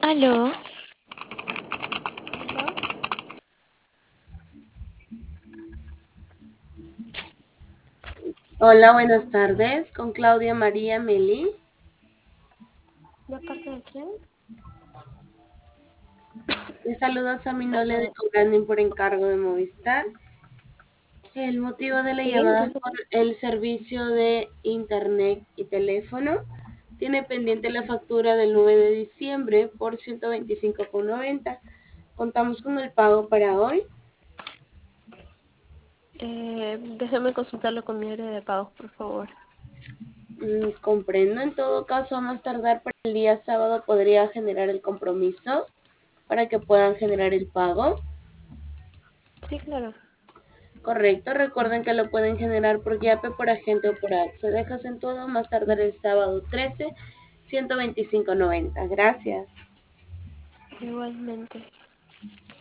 Aló, Hola, Hola, buenas tardes. Con Claudia María Meli. ¿de parte de quién? Les saluda Saminole de Perdón. Cobranding por encargo de Movistar. El motivo de la ¿Sí? ¿De llamada qué es se por trata? el servicio de internet y teléfono. Tiene pendiente la factura del 9 de diciembre por 125,90. Contamos con el pago para hoy. Déjame consultarlo con mi área de pagos, por favor. Comprendo. En todo caso, a más tardar para el día sábado podría generar el compromiso para que puedan generar el pago. Sí, claro. Correcto, recuerden que lo pueden generar por Yape, por agente o por Se dejas en todo, más tardar el sábado 13, 125,90. Gracias. Igualmente.